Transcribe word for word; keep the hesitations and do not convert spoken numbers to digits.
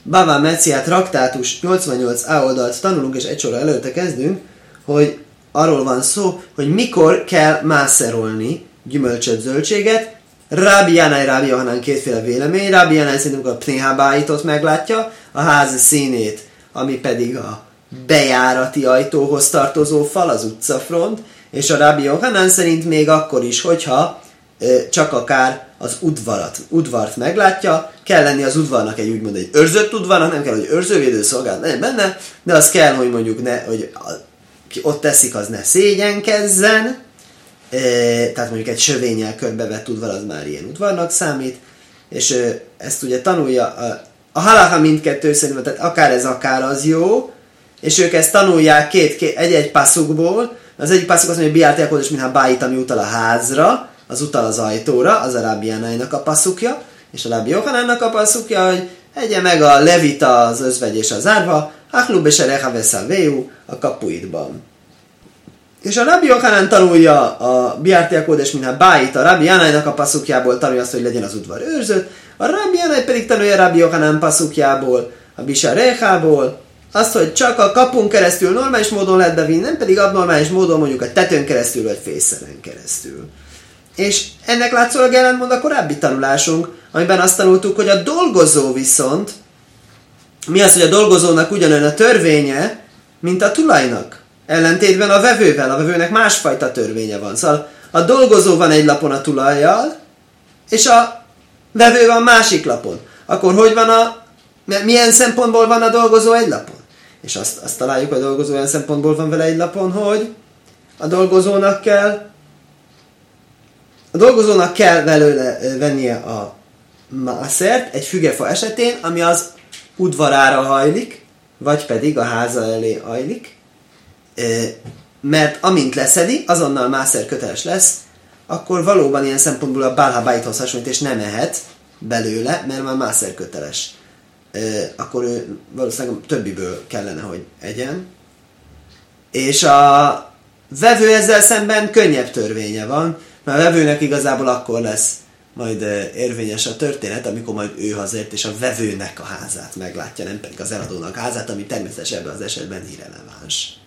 Bava Metzia traktátus nyolcvannyolc á oldalt tanulunk, és egy sorra előtte kezdünk, hogy arról van szó, hogy mikor kell mászerolni gyümölcsöt, zöldséget. Rabbi Janai, Rabbi Yohanan kétféle vélemény. Rabbi Janai szerintünk a pnéhábáitot meglátja, a ház színét, ami pedig a bejárati ajtóhoz tartozó fal, az utcafront, és a Rabbi Yohanan szerint még akkor is, hogyha e, csak akár az udvarat, udvart meglátja, kell lenni az udvarnak egy úgymond egy őrzött udvarnak, nem kell, hogy őrzővédő szolgálat legyen benne, de az kell, hogy mondjuk ne, hogy a, ki ott teszik, az ne szégyenkezzen, e, tehát mondjuk egy sövénnyel körbevett udvar az már ilyen udvarnak számít, és e, ezt ugye tanulja, a, a halacha mindkettő szerint, tehát akár ez, akár az jó, és ők ezt tanulják két, két, egy-egy passzukból. Az egyik passzuk azt mondja, hogy biárti akkor is mintha bájít, ami utal a házra, az utal az ajtóra, az a Rabbi Janainak a passzukja, és a Rabbi Yohanannak a passzukja, hogy egye meg a levita, az özvegy és az árva, achlu beserecha veszavéu a kapuidban. És a Rabbi Yohanan tanulja a biárti akkor is mintha bájít, a Rabbi Janainak a passzukjából tanulja azt, hogy legyen az udvar őrzött, a Rabbi Janai pedig tanulja a Rabbi Yohanan passzukjából, a bisarechából, azt, hogy csak a kapun keresztül normális módon lehet bevinni, nem pedig abnormális módon mondjuk a tetőn keresztül, vagy fészeren keresztül. És ennek látszólag ellentmond a korábbi tanulásunk, amiben azt tanultuk, hogy a dolgozó viszont, mi az, hogy a dolgozónak ugyanolyan a törvénye, mint a tulajnak. Ellentétben a vevővel, a vevőnek másfajta törvénye van. Szóval a dolgozó van egy lapon a tulajjal, és a vevő van másik lapon. Akkor hogy van a, milyen szempontból van a dolgozó egy lapon? És azt, azt találjuk, hogy a dolgozó olyan szempontból van vele egy lapon, hogy a dolgozónak kell a dolgozónak kell belőle vennie a mászert egy fügefa esetén, ami az udvarára hajlik, vagy pedig a háza elé hajlik, mert amint leszedi, azonnal mászer köteles lesz, akkor valóban ilyen szempontból a bálhabáithoz hasonlít, és nem ehet belőle, mert már mászer köteles. Akkor ő valószínűleg a többiből kellene, hogy egyen. És a vevő ezzel szemben könnyebb törvénye van, mert a vevőnek igazából akkor lesz majd érvényes a történet, amikor majd ő hazért, és a vevőnek a házát meglátja, nem pedig az eladónak házát, ami természetesen ebben az esetben irreleváns.